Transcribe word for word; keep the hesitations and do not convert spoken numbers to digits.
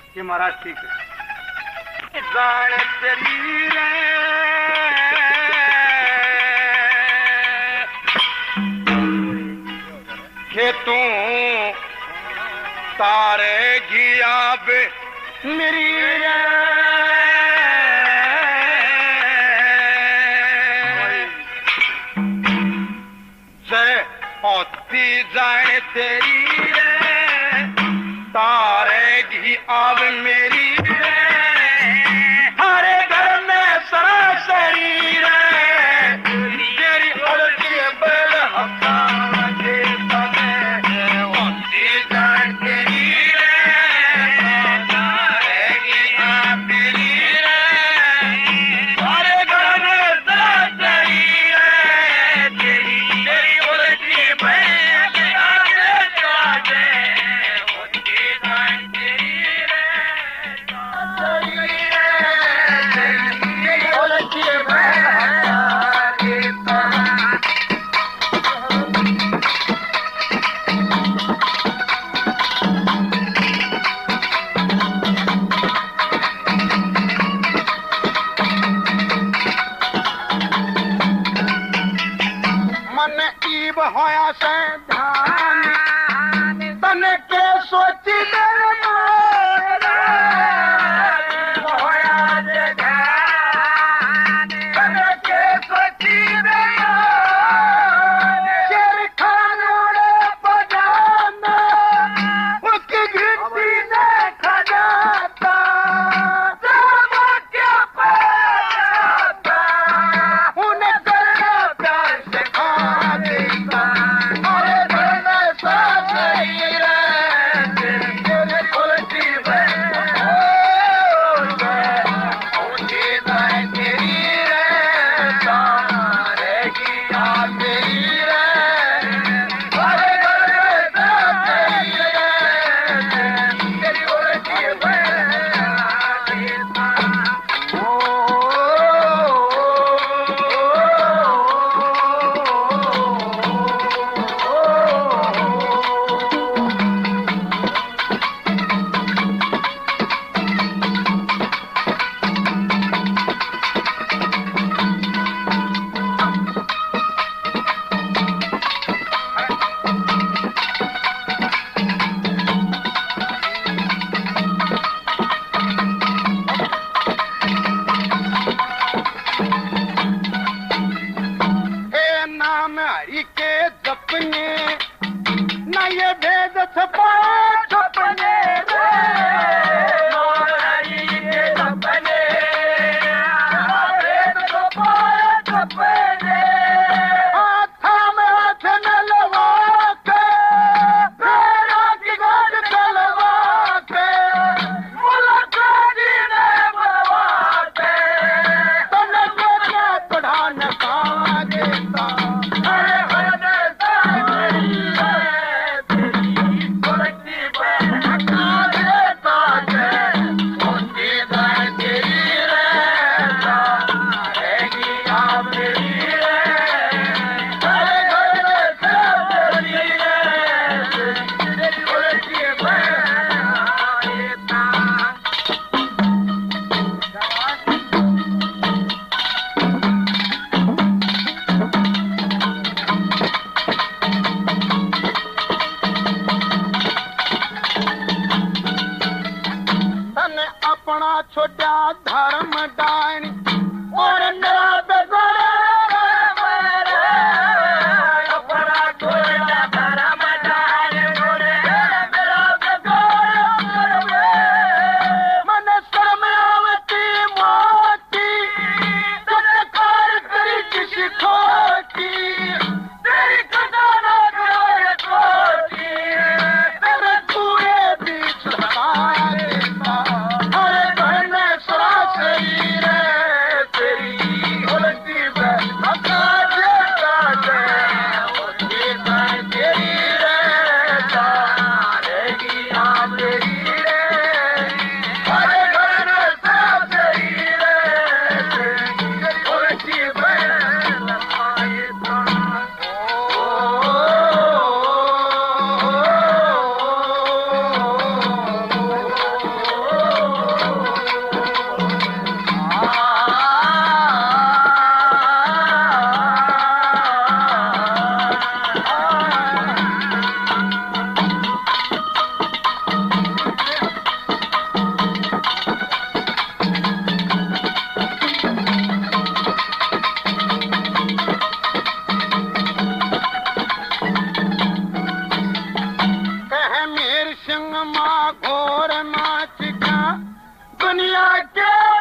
कि महाराज ठीक है। जान तेरी रे के तू तारे गिया बे मेरी रे से होती जाए तेरी रे तारे घी आव मेरी रे हरे घर में सरासरी रे तेरी उलटी बेल हफ्ता के समय होती जाए तेरी रे तारे घी आव मेरी रे हरे घर में सरासरी रे तेरी तेरी उलटी बेल आगे जाए होती जाए तेरी रे सरासरी रे तेरी उलटी बेल आगे जाए मन ईब होया से ध्यान तन के सोची मेरे मारे होया से ध्यान तन के सोची मेरे मारे शेर खान उड़े बजाना उसकी गिनती ने खजाता सब क्या पाता उन्हें करना प्यार से खा देता अरे धरना साथ ही रे तेरे उलटी ऊंची दाएं तेरी रे तारे की याद मेरी रे अरे धरना साथ ही रे तेरी उलटी हे नाम हरि के जपने न ये भेद छपा छपने रे नाम हरि के जपने न भेद छपा छपने हाथा में हाथ न लगा के पैरा की गाज चलवा के मुलाकाती ने मरवा के तन को क्या पढ़ान का देता अरे हरने सारी तेरी उलटी बेल हटा देता है होती जाए तेरी रे रहेगी आप मेरी रे अरे हरने सारी रे तेरी उलटी बेल हटा तने अपना छोटा धर्म डायन और मेरा बेगोरे अपना छोटा धर्म डायन और मेरा बेगोरे मन शर्म आवती मोती तने कार करी किसी खोटी तेरी खजाना करोड़ कोटी तेरे पूरे बीच लगा देता अरे घर में सरासरी रे तेरी और नाच का दुनिया के